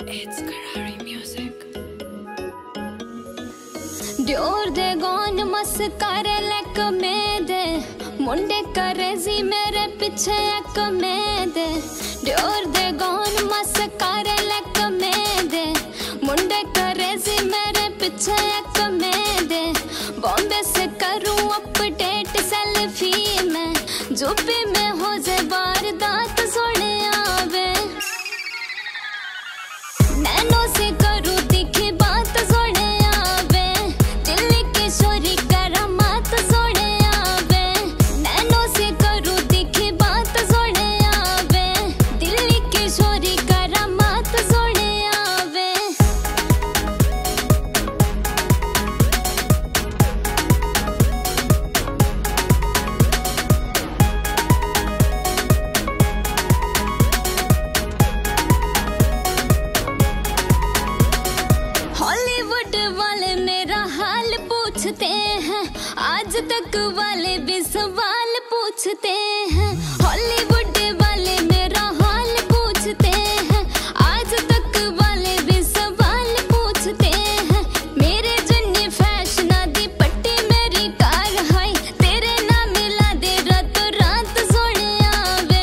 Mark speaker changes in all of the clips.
Speaker 1: It's Karari music.
Speaker 2: Dior de gone mascara lek me de munde करे जी मेरे पीछे एक में दे Dior de gone mascara lek me de munde करे जी मेरे पीछे एक में दे बॉम्बे से करूँ अपडेट सेल्फी में यूपी में हो जाए वारदात सोने आवे नैनो से करूँ तीखी बात सोने आवे दिल्ली की शोरी करामात सोने आवे नैनो से करूँ तीखी बात सोने आवे दिल्ली की शोरी करामात सोने आवे हॉलीवुड वाले मेरा हाल पूछते हैं आज तक वाले भी सवाल पूछते हैं हॉलीवुड वाले मेरा हाल पूछते हैं आज तक वाले भी सवाल पूछते हैं मेरे जन्नी फैशन दी पट्टी मेरी कार हाई तेरे ना मिला दे रातों रात सोने आवे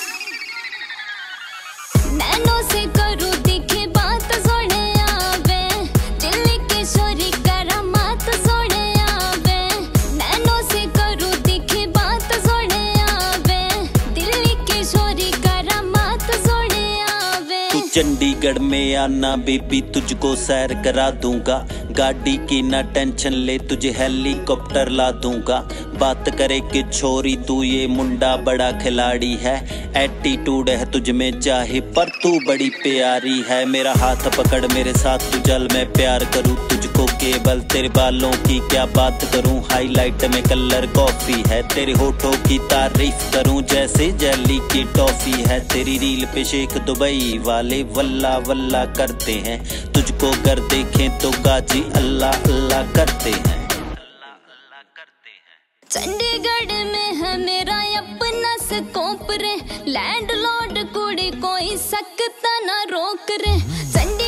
Speaker 2: नैनो से करूँ तीखी बात सोने आवे दिल्ली की शोरी करामात सोने आवे नैनो से करूँ तीखी बात सोने आवे दिल्ली की शोरी करामात सोने आवे
Speaker 3: तू चंडीगढ़ में आना बेबी तुझको सैर करा दूंगा गाड़ी की ना टेंशन ले तुझे हेलीकॉप्टर ला दूंगा बात करे कि छोरी तू ये मुंडा बड़ा खिलाड़ी है एटीट्यूड है तुझ में चाहे पर तू बड़ी प्यारी है मेरा हाथ पकड़ मेरे साथ तू चल मैं प्यार करूँ तुझको केवल तेरे बालों की क्या बात करूँ हाईलाइट में कलर कॉफी है तेरे होठों की तारीफ करूँ जैसे जेली की टॉफी है तेरी रील पे शेख दुबई वाले वल्ला वल्ला करते हैं तुझको कर देखें तो गाजी अल्लाह अल्लाह करते हैं
Speaker 2: चंडीगढ़ में है मेरा अपना स्कोप रे लैंडलॉर्ड कुड़ी कोई सकता ना रोक रे